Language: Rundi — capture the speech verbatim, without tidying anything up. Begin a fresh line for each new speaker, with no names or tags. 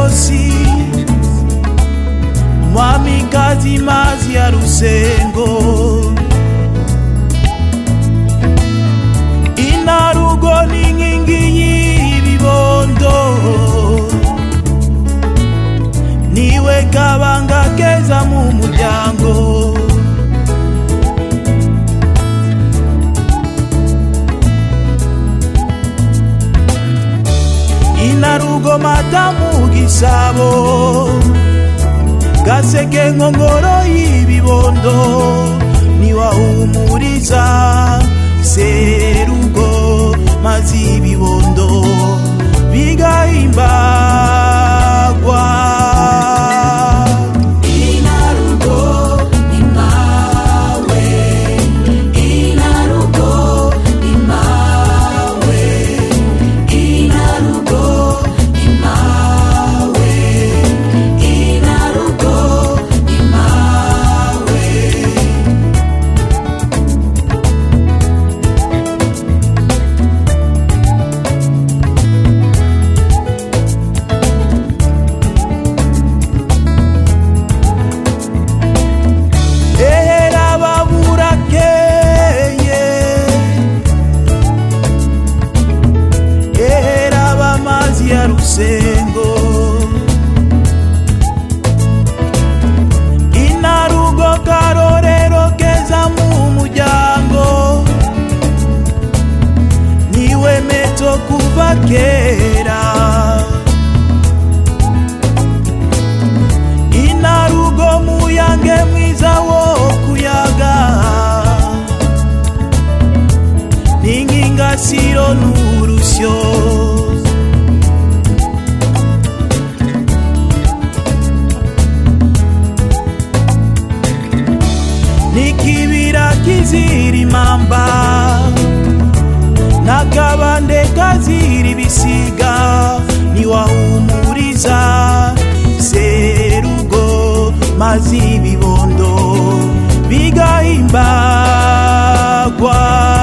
izosi, mwamikazi mazi ya Rusengo. Inarugo n'inkingi y'ibibondo, niwe kabanga keza mu muryango. Inarugo matamu gisabo, gaseke nkongoro y'ibibondo, niwahumuriza serugo mazi ibibondo bigahimbagwa. Rusengo, Inarugo karorero keza mu muryango, niwe meto kuva kera. Inarugo muyange mwiza wo kuyaga, ningingasiro n'urusyo. Nikibira kiziri mamba, nakabande kaziri bisiga, niwahumuriza serugo mazi ibibondo bigahimbagwa.